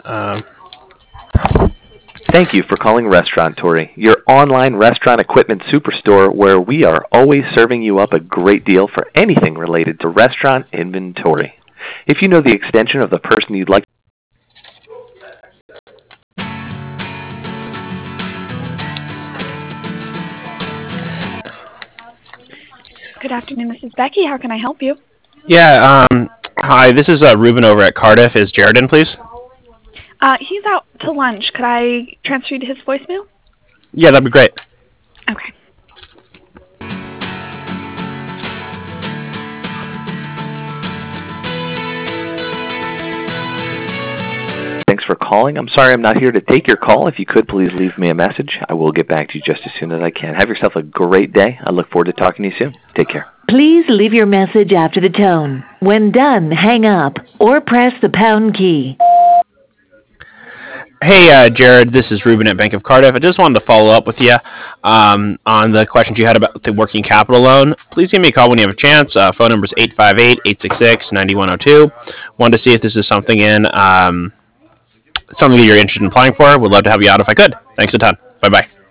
Um, Thank you for calling Restaurantory, your online restaurant equipment superstore where we are always serving you up a great deal for anything related to restaurant inventory. If you know the extension of the person you'd like. Good afternoon, this is Becky. How can I help you? yeah. Hi. This is Ruben over at Cardiff. Is Jared in, please? He's out to lunch. Could I transfer you to his voicemail? Yeah, that'd be great. Okay. Thanks for calling. I'm sorry I'm not here to take your call. If you could, please leave me a message. I will get back to you just as soon as I can. Have yourself a great day. I look forward to talking to you soon. Take care. Please leave your message after the tone. When done, hang up or press the pound key. Hey, Jared. This is Ruben at Bank of Cardiff. I just wanted to follow up with you on the questions you had about the working capital loan. Please give me a call when you have a chance. Phone number is 858-866-9102. Wanted to see if this is something something that you're interested in applying for. Would love to have you out if I could. Thanks a ton. Bye-bye.